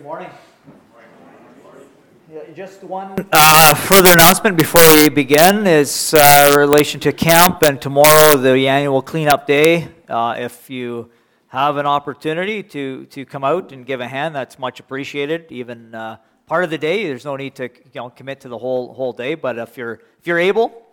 Good morning. Just one further announcement before we begin is in relation to camp and tomorrow, the annual cleanup day. If you have an opportunity to come out and give a hand, that's much appreciated. Even part of the day, there's no need to commit to the whole day. But if you're able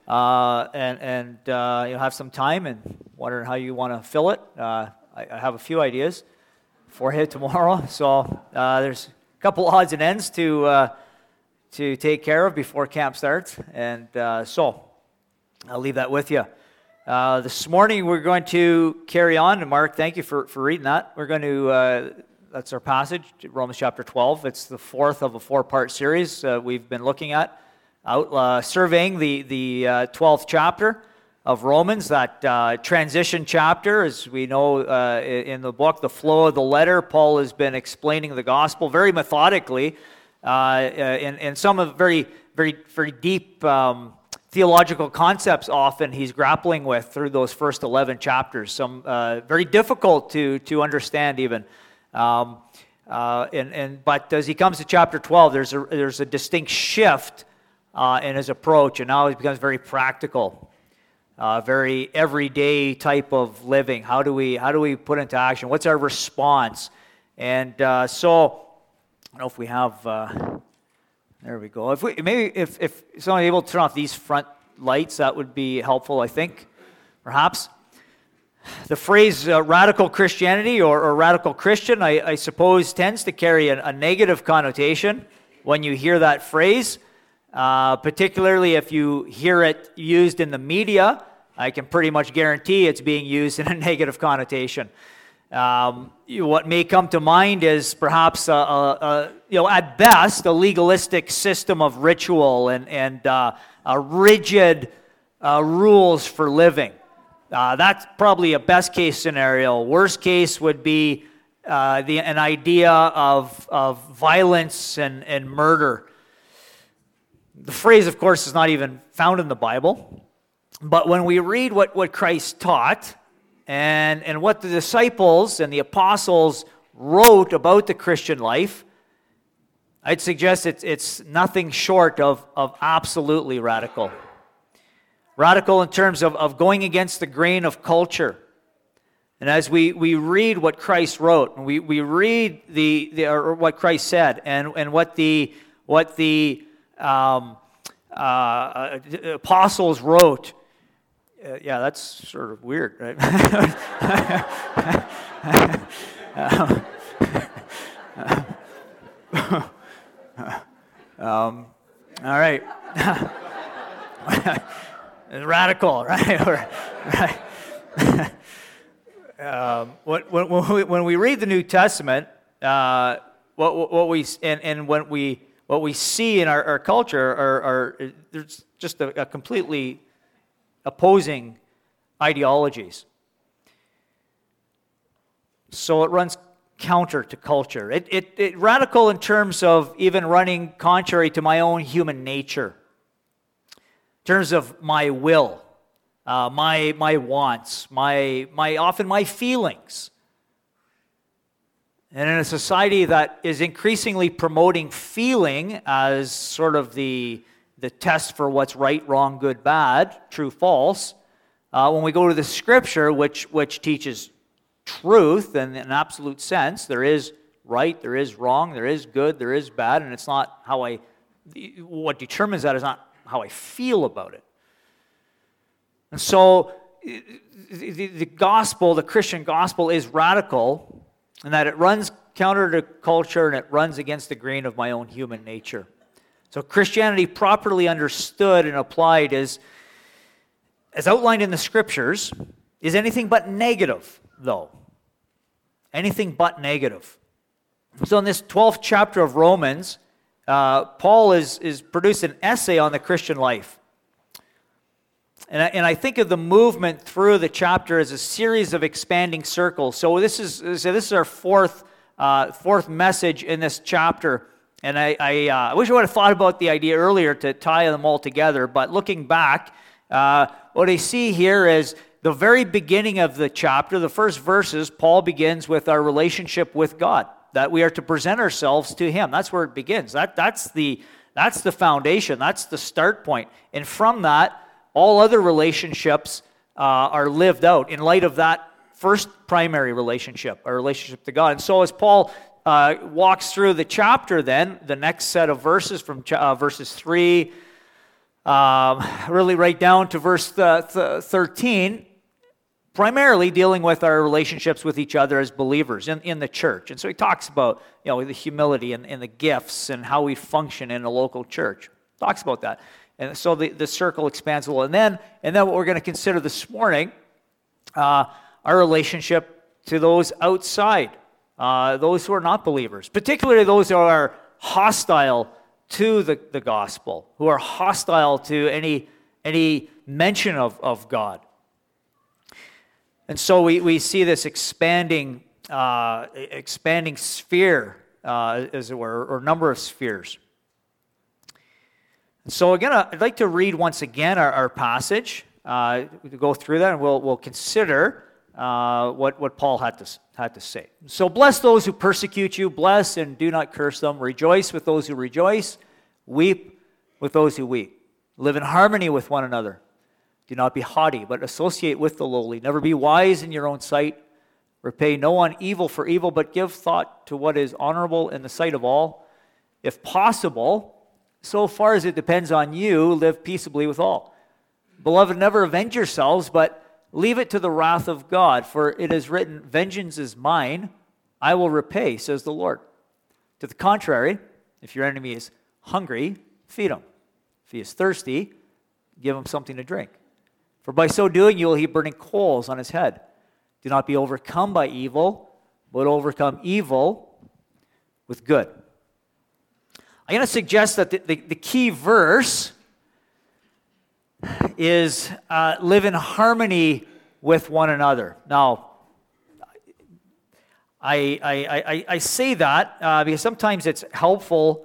and you have some time and wondering how you want to fill it, I have a few ideas for you tomorrow. So there's a couple odds and ends to take care of before camp starts, and so I'll leave that with you. This morning we're going to carry on, and Mark, thank you for reading that. We're going to, that's our passage, Romans chapter 12. It's the fourth of a four-part series we've been looking at, surveying the 12th chapter of Romans, that transition chapter. As we know in the book, the flow of the letter, Paul has been explaining the gospel very methodically in some of very deep theological concepts often he's grappling with through those first 11 chapters, some very difficult to understand even. But as he comes to chapter 12, there's a distinct shift in his approach, and now it becomes very practical. Very everyday type of living. How do we put into action? What's our response? And so, I don't know if we have. There we go. If someone able to turn off these front lights, that would be helpful. I think, perhaps. The phrase radical Christianity or radical Christian, I suppose, tends to carry a negative connotation when you hear that phrase. Particularly if you hear it used in the media, I can pretty much guarantee it's being used in a negative connotation. What may come to mind is perhaps, at best, a legalistic system of ritual and rigid rules for living. That's probably a best case scenario. Worst case would be an idea of violence and murder. The phrase, of course, is not even found in the Bible. But when we read what Christ taught and what the disciples and the apostles wrote about the Christian life, I'd suggest it's nothing short of absolutely radical. Radical in terms of going against the grain of culture. And as we read what Christ wrote, and we read or what Christ said, and what the apostles wrote. Yeah, that's sort of weird, right? All right. Radical, right? When we read the New Testament, what we see in our culture are there's just a completely opposing ideologies. So it runs counter to culture. It radical in terms of even running contrary to my own human nature, in terms of my will, my wants, often my feelings. And in a society that is increasingly promoting feeling as sort of the test for what's right, wrong, good, bad, true, false, when we go to the Scripture, which teaches truth in an absolute sense, there is right, there is wrong, there is good, there is bad, and it's not what determines that is not how I feel about it. And so the gospel, the Christian gospel, is radical in that it runs counter to culture and it runs against the grain of my own human nature. So Christianity, properly understood and applied, as outlined in the Scriptures, is anything but negative, though. Anything but negative. So in this 12th chapter of Romans, Paul is produced an essay on the Christian life. And I think of the movement through the chapter as a series of expanding circles. So this is our fourth message in this chapter. And I wish I would have thought about the idea earlier to tie them all together. But looking back, what I see here is the very beginning of the chapter, the first verses, Paul begins with our relationship with God. that we are to present ourselves to him. That's where it begins. That's the foundation. That's the start point. And from that, all other relationships are lived out in light of that first primary relationship, our relationship to God. And so as Paul walks through the chapter then, the next set of verses from verses 3, really right down to verse 13, primarily dealing with our relationships with each other as believers in the church. And so he talks about the humility and the gifts and how we function in a local church. Talks about that. And so the circle expands a little. And then what we're going to consider this morning, our relationship to those outside, those who are not believers, particularly those who are hostile to the gospel, who are hostile to any mention of God. And so we see this expanding sphere, as it were, or number of spheres. And so again, I'd like to read once again our passage. We go through that, and we'll consider what Paul had to say. So bless those who persecute you, bless and do not curse them. Rejoice with those who rejoice, weep with those who weep. Live in harmony with one another. Do not be haughty, but associate with the lowly. Never be wise in your own sight. Repay no one evil for evil, but give thought to what is honorable in the sight of all. If possible, so far as it depends on you, live peaceably with all. Beloved, never avenge yourselves, but leave it to the wrath of God, for it is written, vengeance is mine, I will repay, says the Lord. To the contrary, if your enemy is hungry, feed him. If he is thirsty, give him something to drink. For by so doing, you will heap burning coals on his head. Do not be overcome by evil, but overcome evil with good. I'm going to suggest that the key verse is live in harmony with one another. Now, I say that because sometimes it's helpful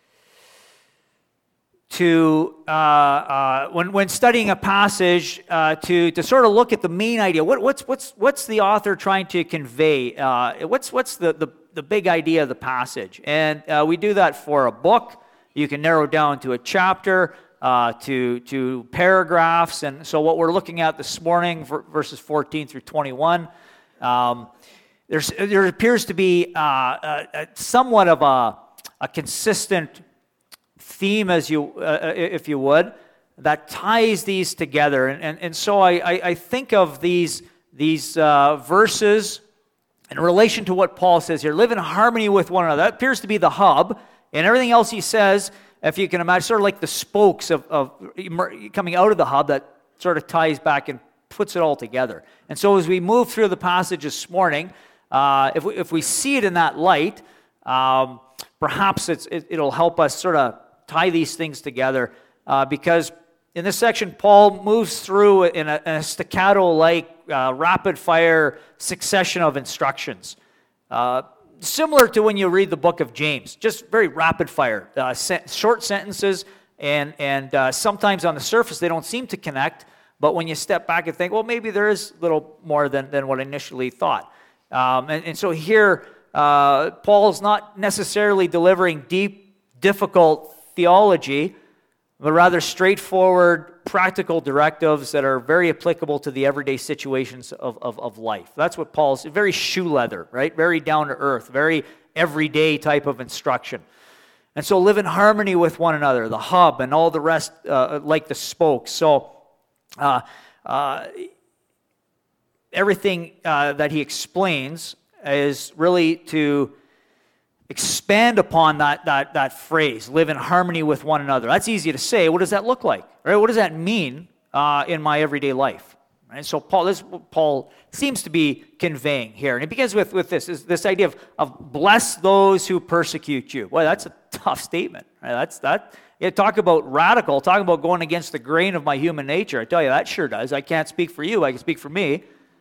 to when studying a passage to sort of look at the main idea. What's the author trying to convey? What's the big idea of the passage? And we do that for a book. You can narrow down to a chapter, to paragraphs. And so what we're looking at this morning, verses 14 through 21, there appears to be somewhat of a consistent theme, as if you would, that ties these together. And so I think of these verses in relation to what Paul says here. Live in harmony with one another. That appears to be the hub. And everything else he says, if you can imagine, sort of like the spokes of coming out of the hub that sort of ties back and puts it all together. And so as we move through the passage this morning, if we see it in that light, perhaps it'll help us sort of tie these things together, because in this section, Paul moves through in a staccato-like, rapid-fire succession of instructions. Similar to when you read the book of James, just very rapid-fire, short sentences, and sometimes on the surface they don't seem to connect, but when you step back and think, well, maybe there is a little more than what I initially thought. And so here, Paul's not necessarily delivering deep, difficult theology, but rather straightforward, practical directives that are very applicable to the everyday situations of life. That's what Paul's, very shoe leather, right? Very down to earth, very everyday type of instruction. And so live in harmony with one another, the hub and all the rest, like the spokes. So everything that he explains is really to expand upon that phrase, live in harmony with one another. That's easy to say. What does that look like? Right? What does that mean in my everyday life? Right? So Paul seems to be conveying here. And it begins with this idea of bless those who persecute you. Well, that's a tough statement. Right? You talk about radical, talk about going against the grain of my human nature. I tell you, that sure does. I can't speak for you. I can speak for me.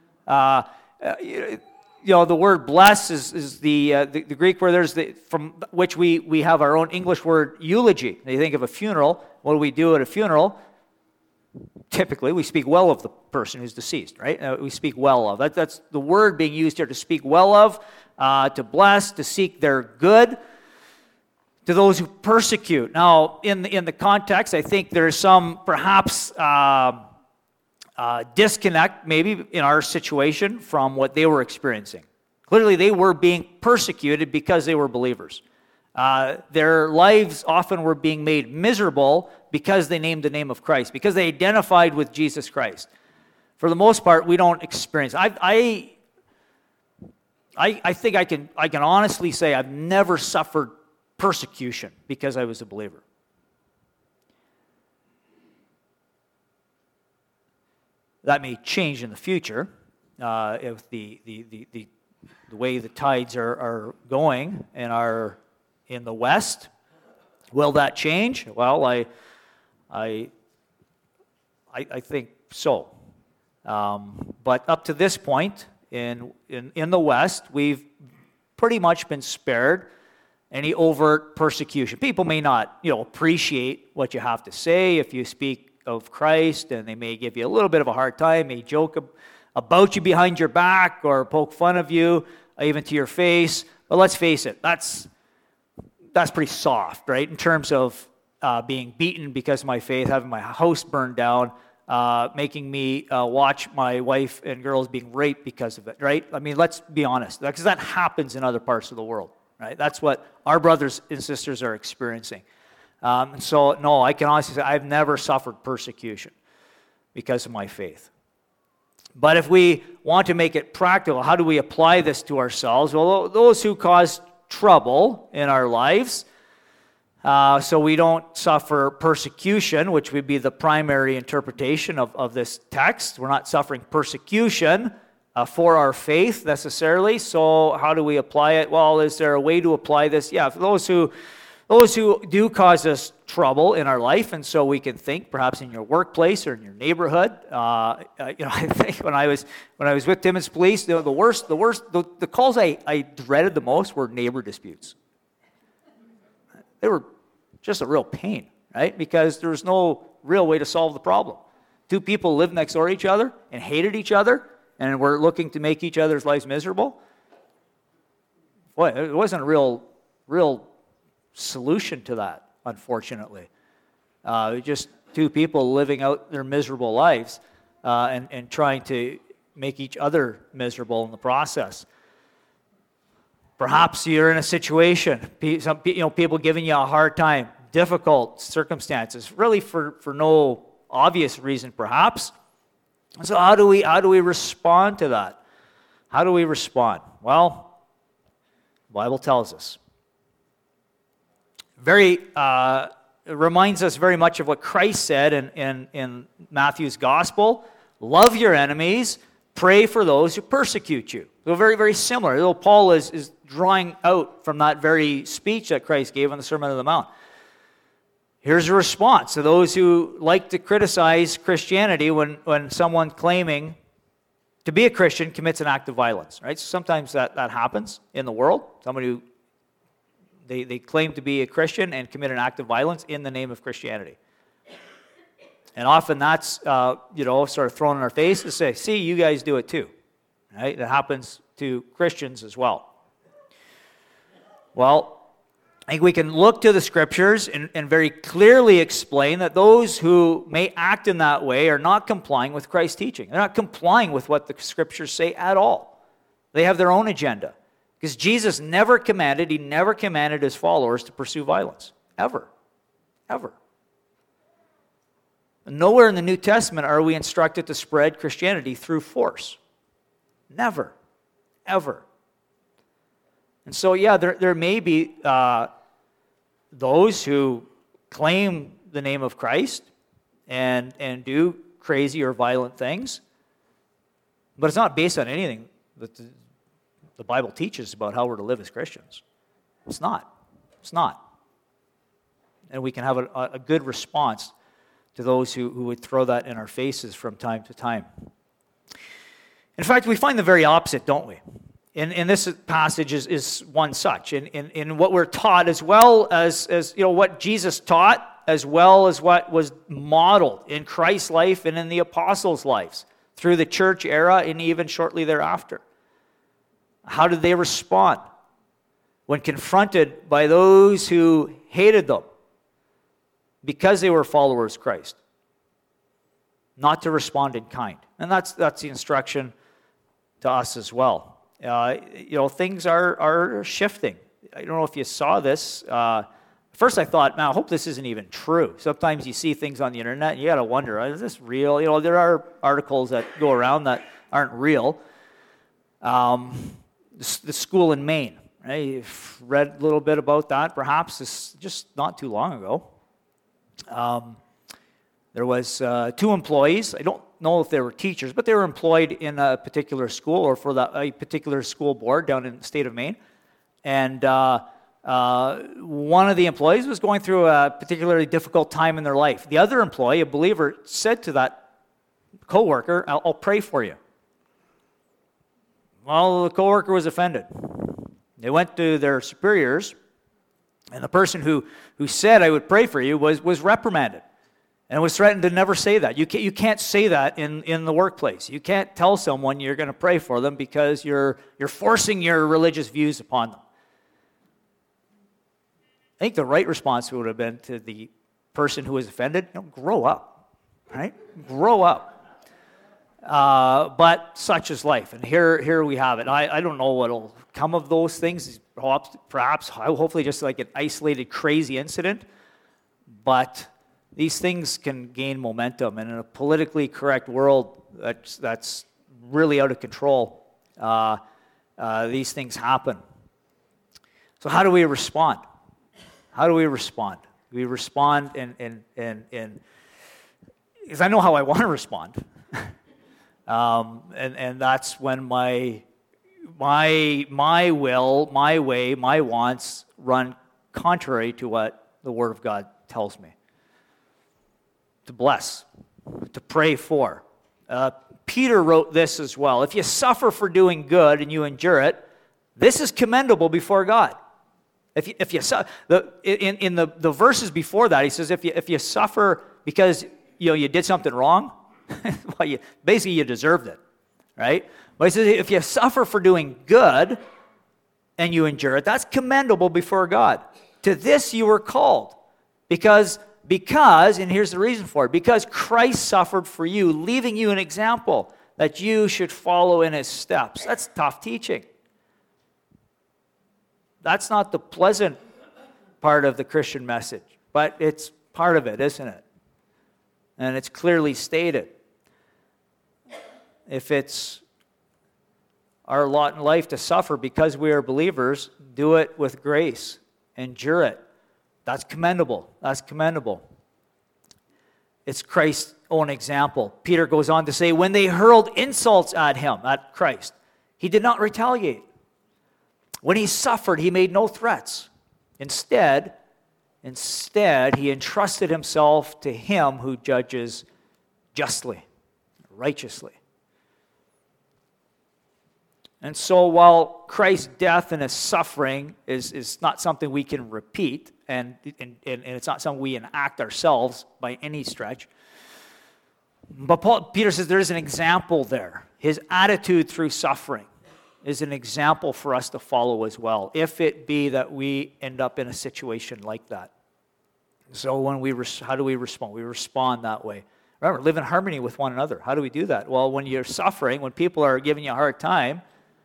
The word bless is the Greek word from which we have our own English word eulogy. When you think of a funeral, what do we do at a funeral? Typically, we speak well of the person who's deceased, right? We speak well of. That's the word being used here, to speak well of. to bless, to seek their good, to those who persecute. Now, in the context, I think there's some perhaps disconnect maybe in our situation from what they were experiencing. Clearly, they were being persecuted because they were believers. Their lives often were being made miserable because they named the name of Christ, because they identified with Jesus Christ. For the most part, we don't experience. I think I can honestly say I've never suffered persecution because I was a believer. That may change in the future if the way the tides are going in the West. Will that change? Well, I think so. But up to this point in the West, we've pretty much been spared any overt persecution. People may not, appreciate what you have to say if you speak of Christ, and they may give you a little bit of a hard time, may joke about you behind your back or poke fun of you, even to your face. But let's face it, that's pretty soft, right? In terms of being beaten because of my faith, having my house burned down, making me watch my wife and girls being raped because of it, right? I mean, let's be honest, because that happens in other parts of the world, right? That's what our brothers and sisters are experiencing. And so, no, I can honestly say I've never suffered persecution because of my faith. But if we want to make it practical, how do we apply this to ourselves? Well, those who cause trouble in our lives, so we don't suffer persecution, which would be the primary interpretation of this text. We're not suffering persecution for our faith necessarily. So how do we apply it? Well, is there a way to apply this? Yeah, for those who do cause us trouble in our life, and so we can think perhaps in your workplace or in your neighborhood. I think when I was with Timmins Police, the calls I dreaded the most were neighbor disputes. They were just a real pain, right? Because there was no real way to solve the problem. Two people lived next door to each other and hated each other, and were looking to make each other's lives miserable. Boy, it wasn't a real solution to that, unfortunately. Just two people living out their miserable lives and trying to make each other miserable in the process. Perhaps you're in a situation, people giving you a hard time, difficult circumstances, really for no obvious reason, perhaps. So how do we respond to that? How do we respond? Well, the Bible tells us. It reminds us very much of what Christ said in Matthew's gospel. Love your enemies, pray for those who persecute you. So very, very similar. Though Paul is drawing out from that very speech that Christ gave on the Sermon on the Mount. Here's a response to those who like to criticize Christianity when someone claiming to be a Christian commits an act of violence. Right? So sometimes that happens in the world. Somebody who They claim to be a Christian and commit an act of violence in the name of Christianity. And often that's, sort of thrown in our face to say, see, you guys do it too. Right? It happens to Christians as well. Well, I think we can look to the Scriptures and very clearly explain that those who may act in that way are not complying with Christ's teaching. They're not complying with what the Scriptures say at all. They have their own agenda. Because Jesus never commanded his followers to pursue violence. Ever. Ever. Nowhere in the New Testament are we instructed to spread Christianity through force. Never. Ever. And so, yeah, there may be those who claim the name of Christ and do crazy or violent things, but it's not based on anything that the Bible teaches about how we're to live as Christians. It's not. It's not. And we can have a good response to those who would throw that in our faces from time to time. In fact, we find the very opposite, don't we? In this passage is one such. In what we're taught, as well as what Jesus taught, as well as what was modeled in Christ's life and in the apostles' lives through the church era and even shortly thereafter. How did they respond when confronted by those who hated them because they were followers of Christ? Not to respond in kind. And that's the instruction to us as well. Things are shifting. I don't know if you saw this. First I thought, man, I hope this isn't even true. Sometimes you see things on the internet and you got to wonder, is this real? There are articles that go around that aren't real. The school in Maine, right? You've read a little bit about that, perhaps. It's just not too long ago. There was 2 employees. I don't know if they were teachers, but they were employed in a particular school or for a particular school board down in the state of Maine. And one of the employees was going through a particularly difficult time in their life. The other employee, a believer, said to that coworker, I'll pray for you. Well, the coworker was offended. They went to their superiors, and the person who said, I would pray for you, was reprimanded and was threatened to never say that. You can't say that in the workplace. You can't tell someone you're going to pray for them because you're forcing your religious views upon them. I think the right response would have been to the person who was offended, grow up, right? Grow up. But such is life, and here we have it. I don't know what'll come of those things. Perhaps, hopefully, just like an isolated, crazy incident. But these things can gain momentum, and in a politically correct world that's really out of control, these things happen. So how do we respond? How do we respond? We respond in because I know how I want to respond. And that's when my will, my way, my wants run contrary to what the Word of God tells me. To bless, to pray for. Peter wrote this as well. If you suffer for doing good and you endure it, this is commendable before God. If you in the verses before that, he says if you suffer because you did something wrong, well, you deserved it, right? But he says if you suffer for doing good and you endure it, that's commendable before God. To this you were called, because, and here's the reason for it, because Christ suffered for you, leaving you an example that you should follow in his steps. That's tough teaching. That's not the pleasant part of the Christian message, but it's part of it, isn't it? And it's clearly stated. If it's our lot in life to suffer because we are believers, do it with grace. Endure it. That's commendable. That's commendable. It's Christ's own example. Peter goes on to say, when they hurled insults at him, at Christ, he did not retaliate. When he suffered, he made no threats. Instead, he entrusted himself to him who judges justly, righteously. And so while Christ's death and his suffering is not something we can repeat, and it's not something we enact ourselves by any stretch, but Peter says there is an example there. His attitude through suffering is an example for us to follow as well, if it be that we end up in a situation like that. So how do we respond? We respond that way. Remember, live in harmony with one another. How do we do that? Well, when you're suffering, when people are giving you a hard time,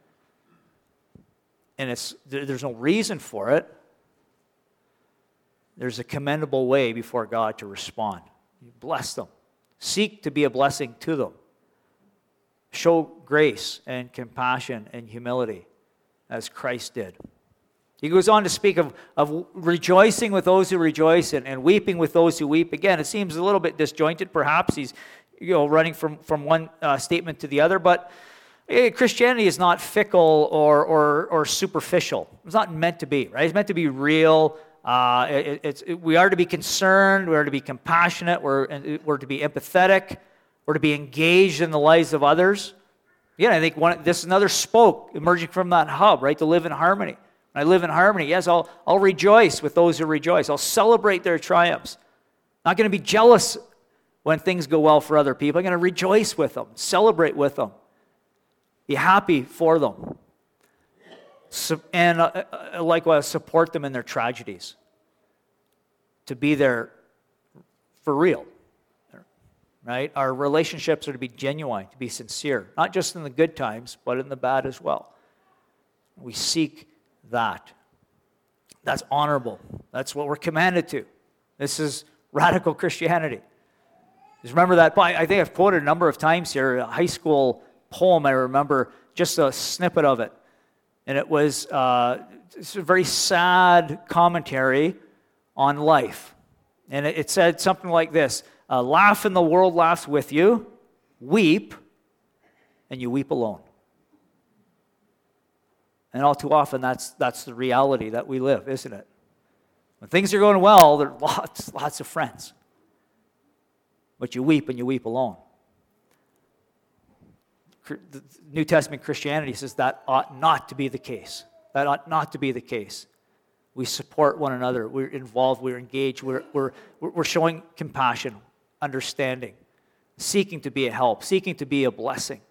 and there's no reason for it, there's a commendable way before God to respond. You bless them. Seek to be a blessing to them. Show grace and compassion and humility as Christ did. He goes on to speak of rejoicing with those who rejoice and weeping with those who weep. Again, it seems a little bit disjointed. Perhaps he's running from one statement to the other, but Christianity is not fickle or superficial. It's not meant to be, right? It's meant to be real. We are to be concerned. We are to be compassionate. We're to be empathetic. We're to be engaged in the lives of others. Again, I think this is another spoke emerging from that hub, right? To live in harmony. When I live in harmony, yes, I'll rejoice with those who rejoice. I'll celebrate their triumphs. I'm not going to be jealous when things go well for other people. I'm going to rejoice with them, celebrate with them, be happy for them. And likewise, support them in their tragedies. To be there for real. Right? Our relationships are to be genuine, to be sincere. Not just in the good times, but in the bad as well. We seek that. That's honorable. That's what we're commanded to. This is radical Christianity. Just remember that. I think I've quoted a number of times here, a high school poem, I remember just a snippet of it. And it was it's a very sad commentary on life. And it said something like this: laugh and the world laughs with you, weep, and you weep alone. And all too often, that's the reality that we live, isn't it? When things are going well, there are lots of friends. But you weep and you weep alone. The New Testament Christianity says that ought not to be the case. That ought not to be the case. We support one another. We're involved. We're engaged. We're showing compassion, understanding, seeking to be a help, seeking to be a blessing.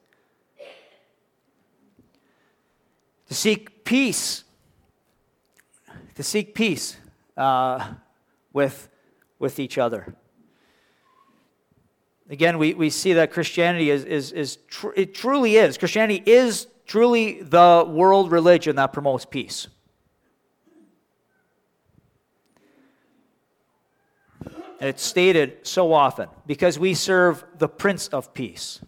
To seek peace. To seek peace with each other. Again, we see that Christianity it truly is. Christianity is truly the world religion that promotes peace. And it's stated so often, because we serve the Prince of Peace.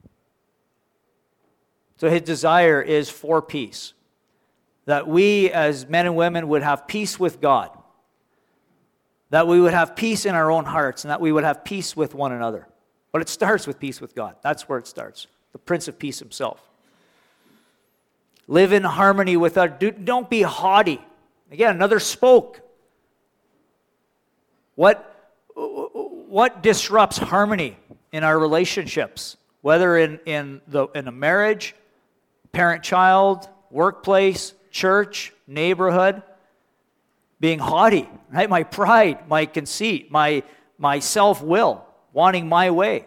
So his desire is for peace. That we as men and women would have peace with God. That we would have peace in our own hearts, and that we would have peace with one another. But it starts with peace with God. That's where it starts. The Prince of Peace himself. Live in harmony with our... Don't be haughty. Again, another spoke. What disrupts harmony in our relationships? Whether in a marriage, parent-child, workplace, church, neighborhood. Being haughty. Right? My pride, my conceit, my self-will. Wanting my way.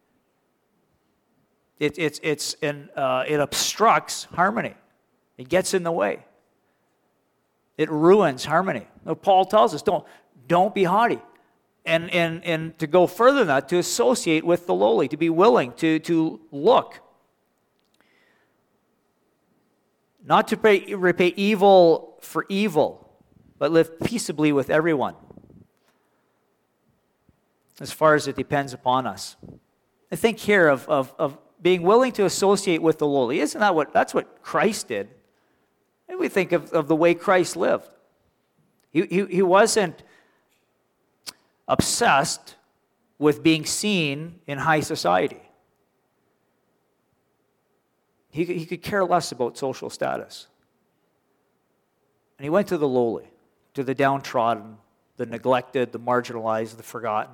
It obstructs harmony. It gets in the way. It ruins harmony. Paul tells us, don't be haughty. And to go further than that, to associate with the lowly, to be willing to look. Not to repay evil for evil, but live peaceably with everyone. As far as it depends upon us. I think here of being willing to associate with the lowly. Isn't that's what Christ did? And we think of the way Christ lived. He wasn't obsessed with being seen in high society. He could care less about social status. And he went to the lowly, to the downtrodden, the neglected, the marginalized, the forgotten.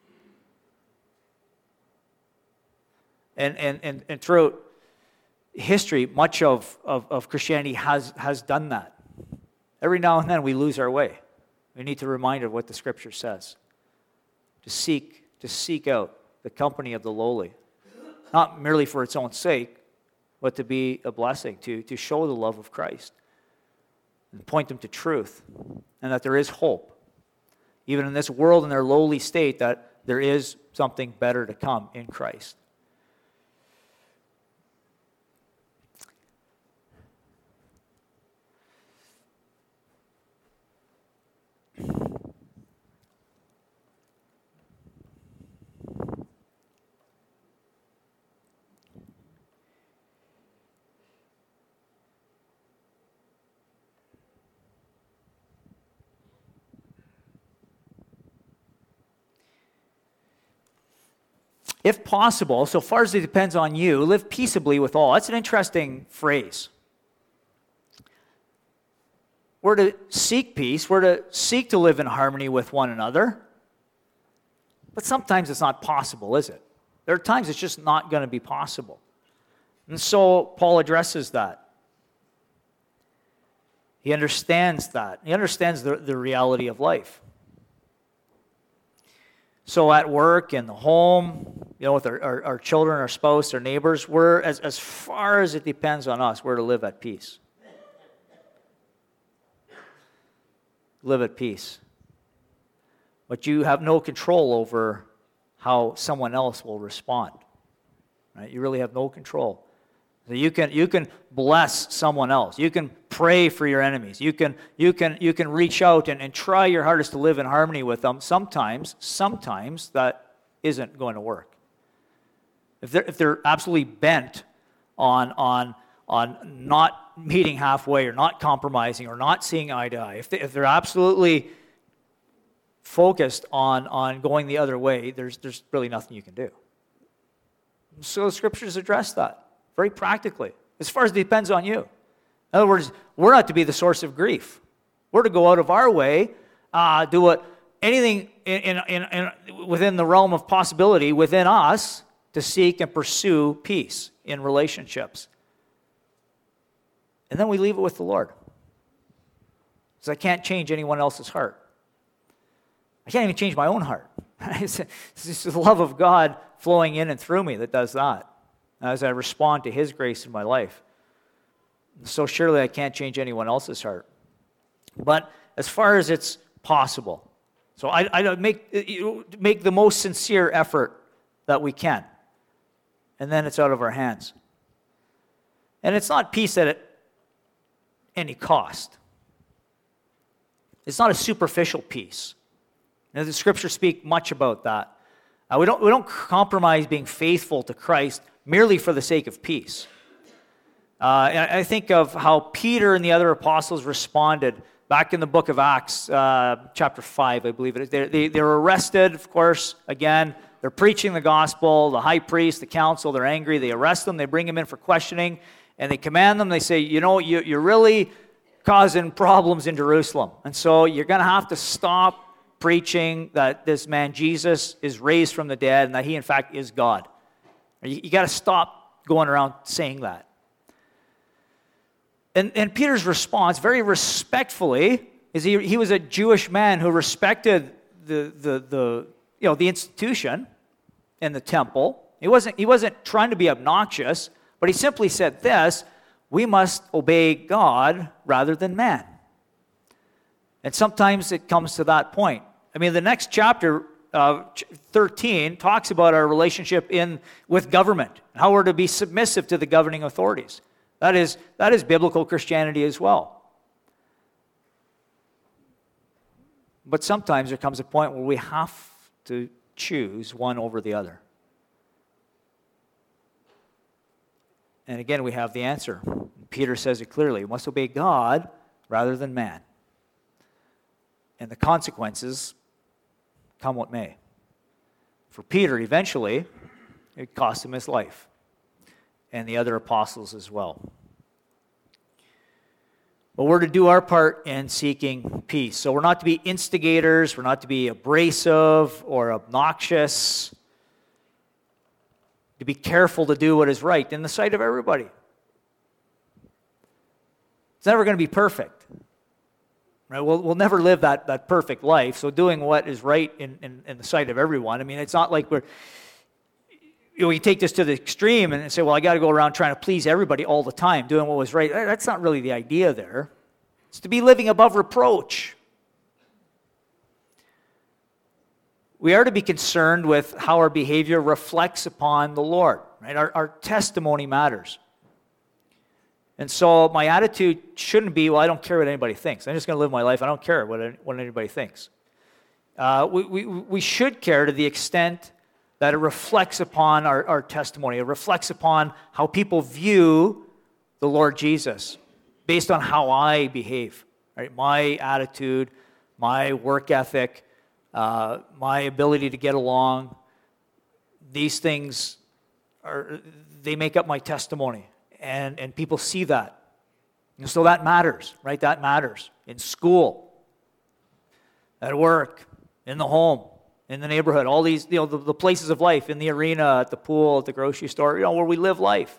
And throughout history, much of Christianity has done that. Every now and then we lose our way. We need to remind of what the Scripture says. To seek out the company of the lowly. Not merely for its own sake, but to be a blessing, to show the love of Christ. And point them to truth. And that there is hope. Even in this world, in their lowly state, that there is something better to come in Christ. If possible, so far as it depends on you, live peaceably with all. That's an interesting phrase. We're to seek peace. We're to seek to live in harmony with one another. But sometimes it's not possible, is it? There are times it's just not going to be possible. And so Paul addresses that. He understands that. He understands the reality of life. So at work, in the home, with our children, our spouse, our neighbors, we're, as far as it depends on us, we're to live at peace. live at peace. But you have no control over how someone else will respond. Right? You really have no control. So you can bless someone else. You can pray for your enemies. You can reach out and try your hardest to live in harmony with them. Sometimes that isn't going to work. If they're absolutely bent on not meeting halfway or not compromising or not seeing eye to eye, if they're absolutely focused on going the other way, there's really nothing you can do. So the scriptures address that very practically, as far as it depends on you. In other words, we're not to be the source of grief. We're to go out of our way, do what anything in within the realm of possibility within us to seek and pursue peace in relationships. And then we leave it with the Lord. Because I can't change anyone else's heart. I can't even change my own heart. It's just the love of God flowing in and through me that does that, as I respond to His grace in my life. So surely I can't change anyone else's heart. But as far as it's possible, so I make the most sincere effort that we can. And then it's out of our hands. And it's not peace at any cost. It's not a superficial peace. Now, the scriptures speak much about that. We don't compromise being faithful to Christ merely for the sake of peace. And I think of how Peter and the other apostles responded back in the book of Acts, chapter 5, I believe it is. They were arrested, of course, again. They're preaching the gospel. The high priest, the council, they're angry. They arrest them. They bring them in for questioning. And they command them. They say, you're really causing problems in Jerusalem. And so you're going to have to stop preaching that this man Jesus is raised from the dead and that He, in fact, is God. You got to stop going around saying that. And Peter's response, very respectfully, is he was a Jewish man who respected the institution in the temple. He wasn't trying to be obnoxious, but he simply said this: we must obey God rather than man. And sometimes it comes to that point. I mean, the next chapter, 13, talks about our relationship with government, how we're to be submissive to the governing authorities. That is biblical Christianity as well. But sometimes there comes a point where we have to choose one over the other. And again, we have the answer. Peter says it clearly: we must obey God rather than man. And the consequences come what may. For Peter, eventually, it cost him his life, and the other apostles as well. But we're to do our part in seeking peace. So we're not to be instigators, we're not to be abrasive or obnoxious, to be careful to do what is right in the sight of everybody. It's never going to be perfect. Right? We'll never live that perfect life, so doing what is right in the sight of everyone. I mean, it's not like we take this to the extreme and say, well, I got to go around trying to please everybody all the time, doing what was right. That's not really the idea there. It's to be living above reproach. We are to be concerned with how our behavior reflects upon the Lord. Right? Our testimony matters. And so my attitude shouldn't be, well, I don't care what anybody thinks. I'm just going to live my life. I don't care what anybody thinks. We should care to the extent that it reflects upon our testimony. It reflects upon how people view the Lord Jesus based on how I behave. Right? My attitude, my work ethic, my ability to get along. These things they make up my testimony. And people see that. And so that matters, right? That matters. In school, at work, in the home, in the neighborhood, all these, the places of life, in the arena, at the pool, at the grocery store, where we live life.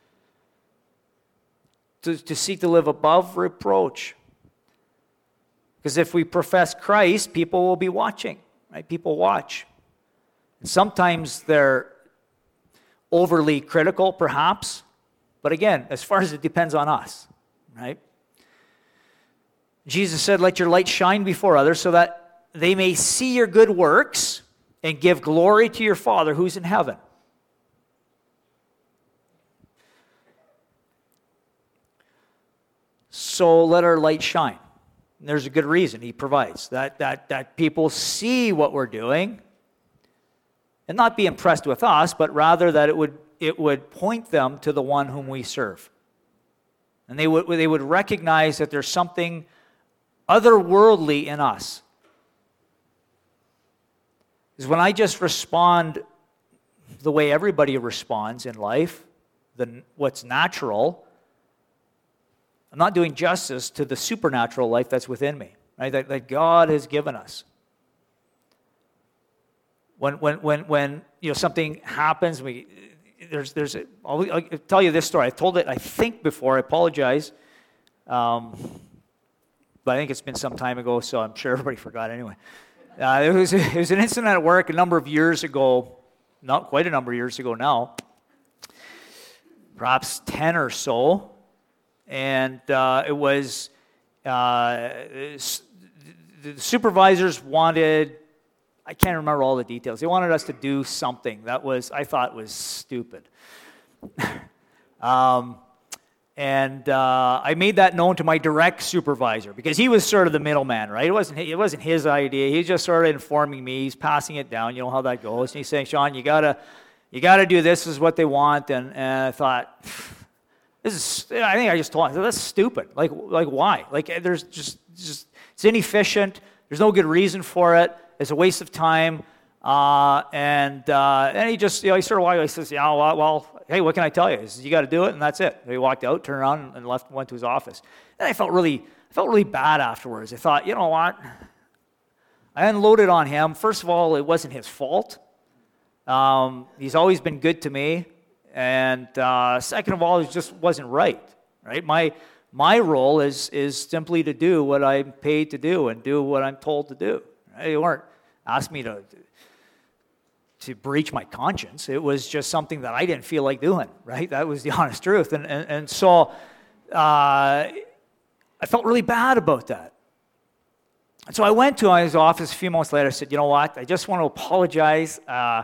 To seek to live above reproach. Because if we profess Christ, people will be watching, right? People watch. And sometimes they're overly critical, perhaps. But again, as far as it depends on us, right? Jesus said, let your light shine before others so that they may see your good works and give glory to your Father who's in heaven. So let our light shine. And there's a good reason he provides, that people see what we're doing and not be impressed with us, but rather that it would point them to the one whom we serve. And they would recognize that there's something otherworldly in us. Because when I just respond the way everybody responds in life, what's natural, I'm not doing justice to the supernatural life that's within me, right? That God has given us. When something happens, I'll tell you this story. I've told it, I think, before. I apologize. But I think it's been some time ago, so I'm sure everybody forgot anyway. It was an incident at work a number of years ago, not quite a number of years ago now, perhaps 10 or so. And it was the supervisors wanted, I can't remember all the details. They wanted us to do something that I thought was stupid. And I made that known to my direct supervisor because he was sort of the middleman, right? It wasn't his idea. He's just sort of informing me. He's passing it down. You know how that goes. And he's saying, Sean, you gotta do this. This is what they want. And I thought, I think I just told him, that's stupid. Like why? Like there's just it's inefficient. There's no good reason for it. It's a waste of time. And he just, he sort of walked away. He says, yeah, well, hey, what can I tell you? He says, you got to do it, and that's it. And he walked out, turned around, and went to his office. Then I felt really bad afterwards. I thought, you know what? I unloaded on him. First of all, it wasn't his fault. He's always been good to me. And second of all, it just wasn't right. My role is simply to do what I'm paid to do and do what I'm told to do. Right? They weren't asking me to breach my conscience. It was just something that I didn't feel like doing, right? That was the honest truth. And so I felt really bad about that. And so I went to his office a few months later. I said, you know what? I just want to apologize,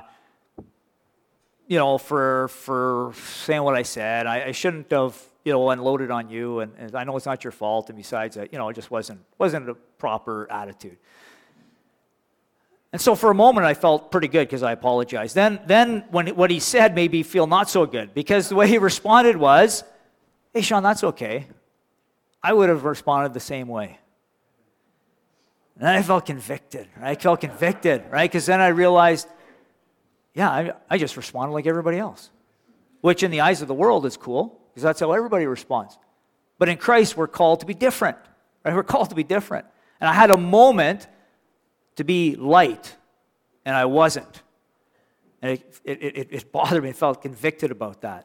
for saying what I said. I shouldn't have, unloaded on you. And I know it's not your fault. And besides, it just wasn't a proper attitude. And so for a moment, I felt pretty good because I apologized. Then what he said made me feel not so good because the way he responded was, hey, Sean, that's okay. I would have responded the same way. And then I felt convicted, right? Because then I realized, yeah, I just responded like everybody else, which in the eyes of the world is cool because that's how everybody responds. But in Christ, we're called to be different, right? We're called to be different. And I had a moment to be light, and I wasn't. And it bothered me. I felt convicted about that.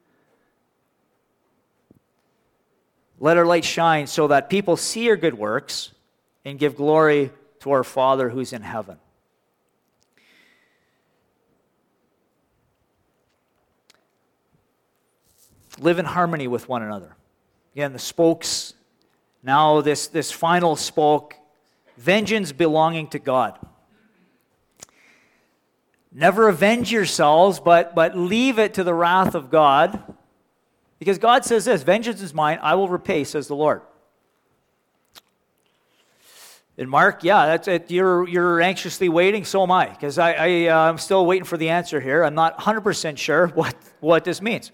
Let our light shine so that people see our good works and give glory to our Father who's in heaven. Live in harmony with one another. Again, the spokes, now this final spoke, vengeance belonging to God. Never avenge yourselves, but leave it to the wrath of God. Because God says this, vengeance is mine, I will repay, says the Lord. And Mark, yeah, that's it. You're anxiously waiting, so am I. Because I'm still waiting for the answer here. I'm not 100% sure what this means.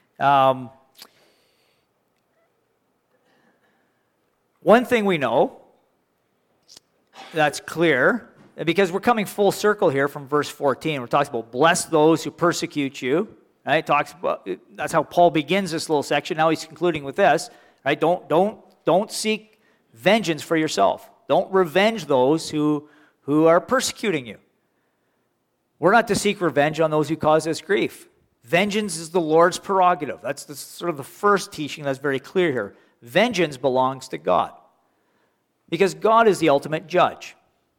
One thing we know that's clear, because we're coming full circle here from verse 14. We're talking about bless those who persecute you. Right? That's how Paul begins this little section. Now he's concluding with this. Right? Don't seek vengeance for yourself. Don't revenge those who are persecuting you. We're not to seek revenge on those who cause us grief. Vengeance is the Lord's prerogative. That's sort of the first teaching that's very clear here. Vengeance belongs to God. Because God is the ultimate judge.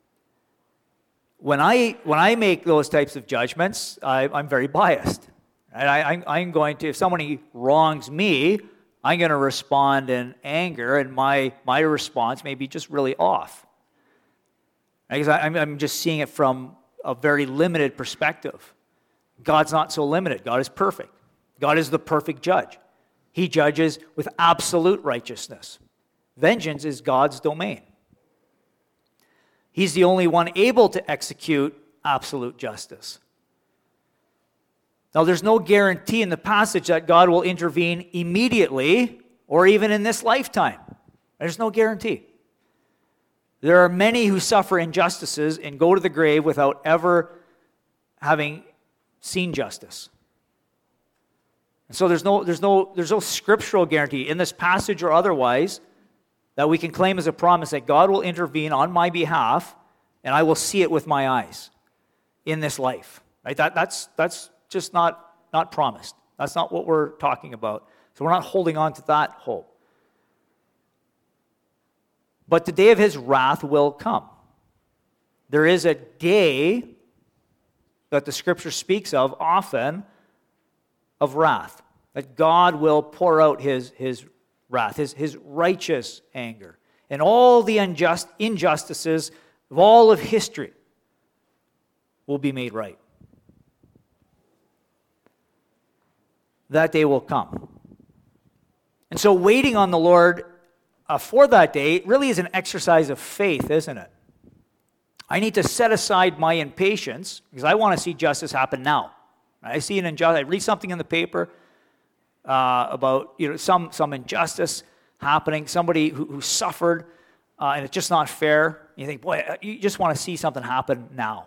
When I make those types of judgments, I'm very biased. Right? I'm going to, if somebody wrongs me, I'm going to respond in anger, and my response may be just really off. Because I'm just seeing it from a very limited perspective. God's not so limited. God is perfect. God is the perfect judge. He judges with absolute righteousness. Vengeance is God's domain. He's the only one able to execute absolute justice. Now, there's no guarantee in the passage that God will intervene immediately or even in this lifetime. There's no guarantee. There are many who suffer injustices and go to the grave without ever having seen justice. And so there's no scriptural guarantee in this passage or otherwise that we can claim as a promise that God will intervene on my behalf and I will see it with my eyes in this life. Right? That's just not promised. That's not what we're talking about. So we're not holding on to that hope. But the day of his wrath will come. There is a day that the scripture speaks of often of wrath. That God will pour out his wrath, his righteous anger. And all the injustices of all of history will be made right. That day will come. And so waiting on the Lord for that day really is an exercise of faith, isn't it? I need to set aside my impatience because I want to see justice happen now. I see an injustice. I read something in the paper about some injustice happening, somebody who suffered, and it's just not fair. You think, boy, you just want to see something happen now.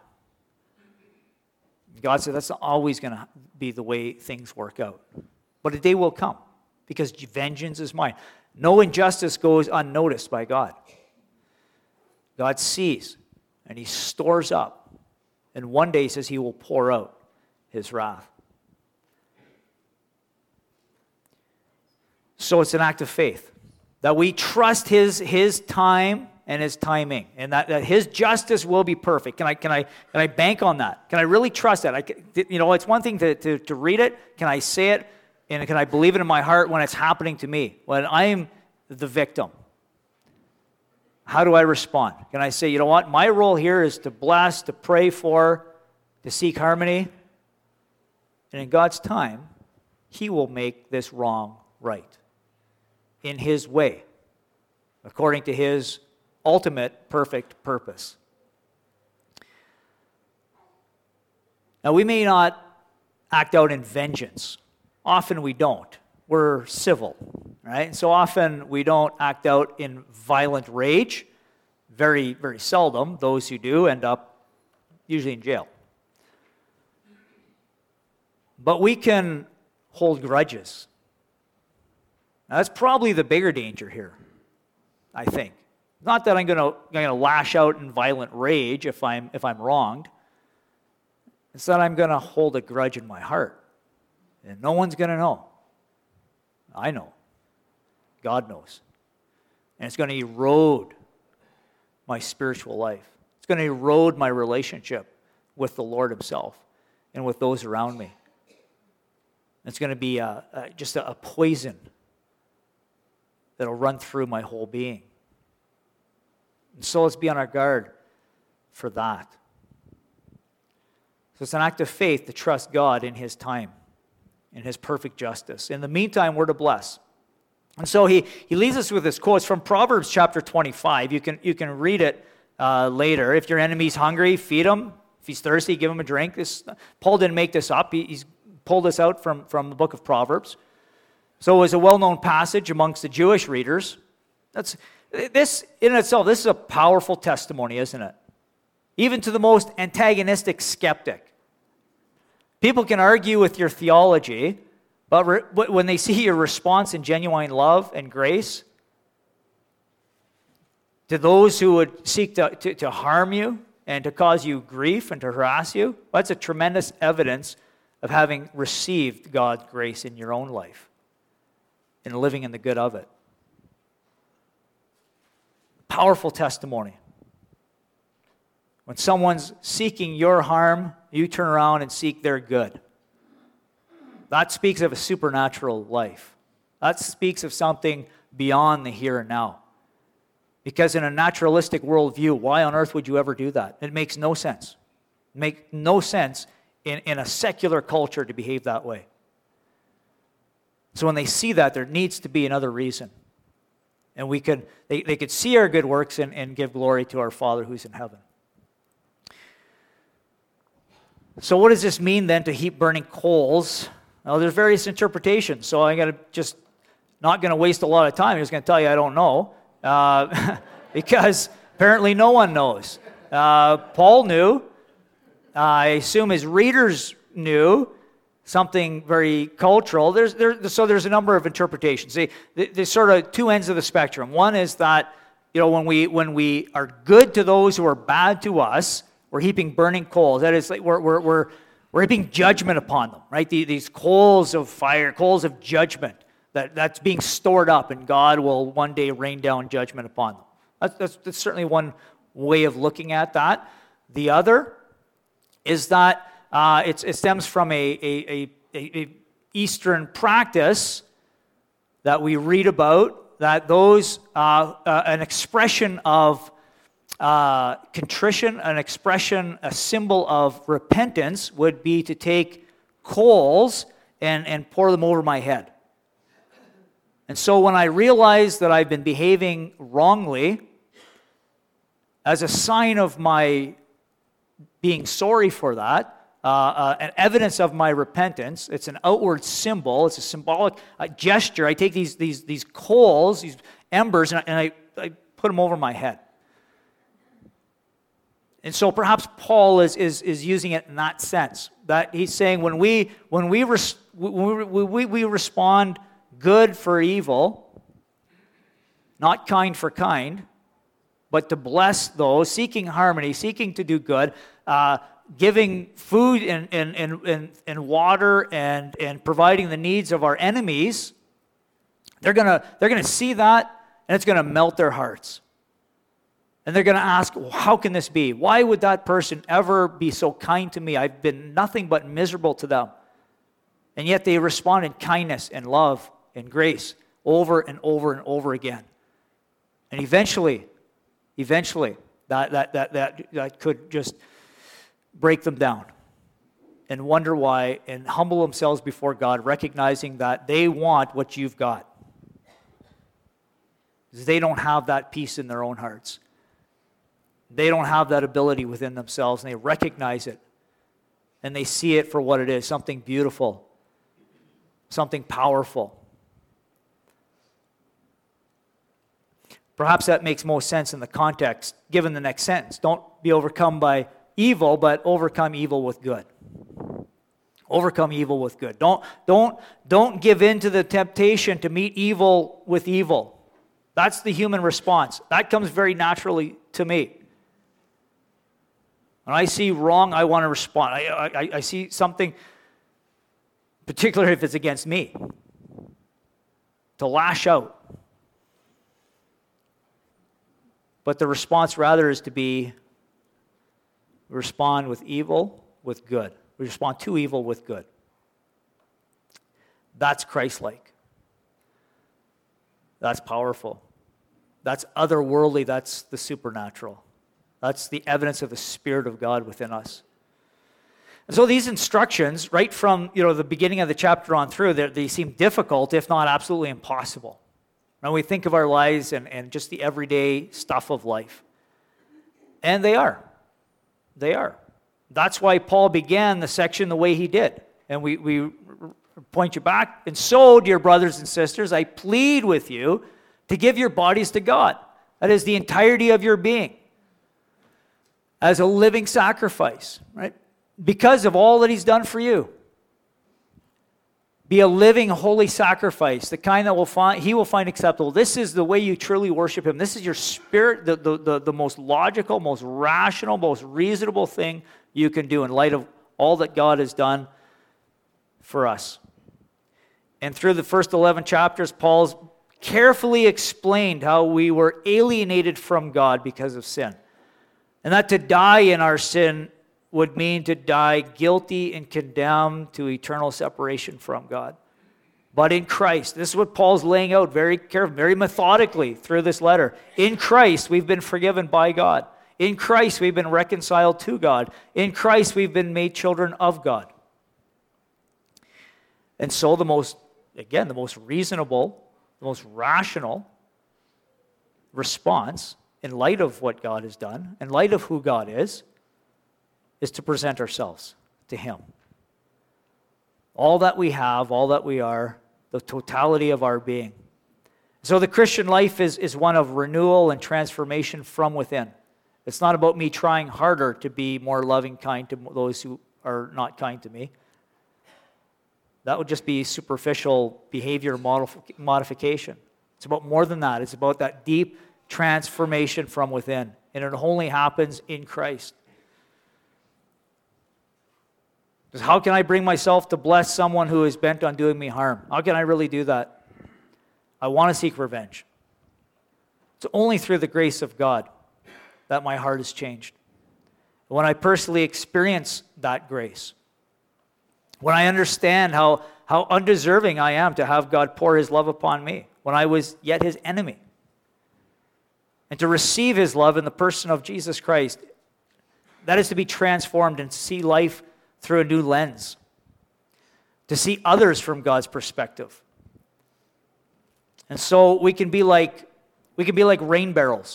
God said that's not always going to be the way things work out. But a day will come because vengeance is mine. No injustice goes unnoticed by God. God sees and he stores up. And one day he says he will pour out his wrath. So it's an act of faith that we trust his time and his timing, and that his justice will be perfect. Can I bank on that? Can I really trust that? It's one thing to read it. Can I say it? And can I believe it in my heart when it's happening to me? When I'm the victim? How do I respond? Can I say, you know what? My role here is to bless, to pray for, to seek harmony. And in God's time, he will make this wrong right. In his way. According to his ultimate perfect purpose. Now, we may not act out in vengeance. Often we don't. We're civil, right? And so often we don't act out in violent rage. Very, very seldom. Those who do end up usually in jail. But we can hold grudges. Now, that's probably the bigger danger here, I think. Not that I'm going to lash out in violent rage if I'm wronged. It's that I'm going to hold a grudge in my heart. And no one's going to know. I know. God knows. And it's going to erode my spiritual life. It's going to erode my relationship with the Lord himself and with those around me. It's going to be just a poison that'll run through my whole being. And so let's be on our guard for that. So it's an act of faith to trust God in his time, in his perfect justice. In the meantime, we're to bless. And so he leaves us with this quote. It's from Proverbs chapter 25. You can read it later. If your enemy's hungry, feed him. If he's thirsty, give him a drink. Paul didn't make this up. He's pulled this out from the book of Proverbs. So it was a well-known passage amongst the Jewish readers. This in itself, this is a powerful testimony, isn't it? Even to the most antagonistic skeptic. People can argue with your theology, but when they see your response in genuine love and grace to those who would seek to harm you and to cause you grief and to harass you, that's a tremendous evidence of having received God's grace in your own life and living in the good of it. Powerful testimony. When someone's seeking your harm, you turn around and seek their good. That speaks of a supernatural life. That speaks of something beyond the here and now. Because in a naturalistic worldview, why on earth would you ever do that? It makes no sense. It makes no sense in a secular culture to behave that way. So when they see that, there needs to be another reason. And they could see our good works and give glory to our Father who's in heaven. So what does this mean then to heap burning coals? Well, there's various interpretations. So I'm not going to waste a lot of time. I'm just going to tell you I don't know. Because apparently no one knows. Paul knew. I assume his readers knew. Something very cultural. So there's a number of interpretations. There's sort of two ends of the spectrum. One is that, when we are good to those who are bad to us, we're heaping burning coals. That is, like we're heaping judgment upon them, right? These coals of fire, coals of judgment that's being stored up, and God will one day rain down judgment upon them. That's certainly one way of looking at that. The other is that it stems from a Eastern practice that we read about, that those an expression of contrition, a symbol of repentance would be to take coals and pour them over my head. And so when I realize that I've been behaving wrongly, as a sign of my being sorry for that, an evidence of my repentance, it's an outward symbol, it's a symbolic gesture. I take these coals, these embers, and I put them over my head. And so perhaps Paul is using it in that sense, that he's saying when we respond good for evil, not kind for kind, but to bless those, seeking harmony, seeking to do good, giving food and water and providing the needs of our enemies, they're gonna see that, and it's gonna melt their hearts. And they're going to ask, well, how can this be? Why would that person ever be so kind to me? I've been nothing but miserable to them. And yet they respond in kindness and love and grace over and over and over again. And eventually, that could just break them down and wonder why and humble themselves before God, recognizing that they want what you've got. Because they don't have that peace in their own hearts. They don't have that ability within themselves, and they recognize it. And they see it for what it is, something beautiful, something powerful. Perhaps that makes most sense in the context, given the next sentence. Don't be overcome by evil, but overcome evil with good. Overcome evil with good. Don't give in to the temptation to meet evil with evil. That's the human response. That comes very naturally to me. When I see wrong, I want to respond. I see something, particularly if it's against me, to lash out. But the response rather is to respond with evil with good. We respond to evil with good. That's Christ-like. That's powerful. That's otherworldly. That's the supernatural. That's the evidence of the Spirit of God within us. And so these instructions, right from the beginning of the chapter on through, they seem difficult, if not absolutely impossible. When we think of our lives and just the everyday stuff of life. And they are. They are. That's why Paul began the section the way he did. And we point you back. And so, dear brothers and sisters, I plead with you to give your bodies to God. That is the entirety of your being. As a living sacrifice, right? Because of all that he's done for you. Be a living, holy sacrifice, the kind that he will find acceptable. This is the way you truly worship him. This is your spirit, the most logical, most rational, most reasonable thing you can do in light of all that God has done for us. And through the first 11 chapters, Paul's carefully explained how we were alienated from God because of sin. And that to die in our sin would mean to die guilty and condemned to eternal separation from God. But in Christ, this is what Paul's laying out very carefully, very methodically through this letter. In Christ, we've been forgiven by God. In Christ, we've been reconciled to God. In Christ, we've been made children of God. And so the most reasonable, the most rational response in light of what God has done, in light of who God is to present ourselves to Him. All that we have, all that we are, the totality of our being. So the Christian life is one of renewal and transformation from within. It's not about me trying harder to be more loving, kind to those who are not kind to me. That would just be superficial behavior modification. It's about more than that. It's about that deep transformation from within. And it only happens in Christ. Because how can I bring myself to bless someone who is bent on doing me harm? How can I really do that? I want to seek revenge. It's only through the grace of God that my heart is changed. When I personally experience that grace, when I understand how undeserving I am to have God pour His love upon me, when I was yet His enemy, and to receive His love in the person of Jesus Christ, that is to be transformed and see life through a new lens, to see others from God's perspective. And so we can be like rain barrels,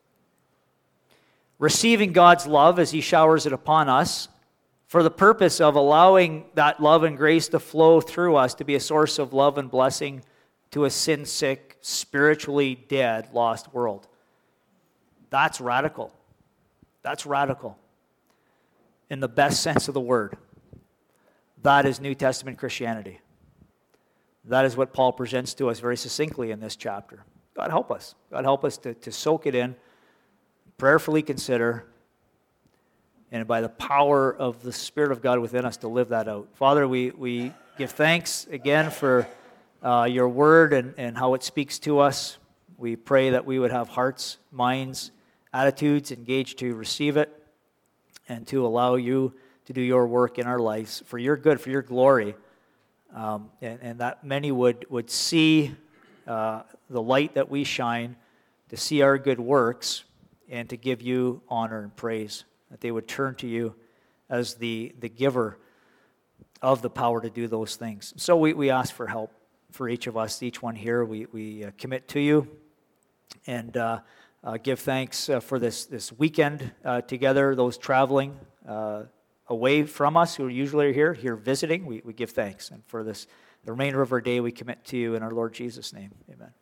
receiving God's love as He showers it upon us for the purpose of allowing that love and grace to flow through us to be a source of love and blessing to a sin-sick, spiritually dead, lost world. That's radical. That's radical. In the best sense of the word. That is New Testament Christianity. That is what Paul presents to us very succinctly in this chapter. God help us. God help us to soak it in, prayerfully consider, and by the power of the Spirit of God within us to live that out. Father, we give thanks again for your word and how it speaks to us. We pray that we would have hearts, minds, attitudes engaged to receive it, and to allow you to do your work in our lives for your good, for your glory, and that many would see the light that we shine, to see our good works, and to give you honor and praise, that they would turn to you as the giver of the power to do those things. So we ask for help for each of us, each one here. We commit to you, and give thanks for this weekend together, those traveling away from us who usually are here visiting. We give thanks. And for the remainder of our day, we commit to you in our Lord Jesus' name. Amen.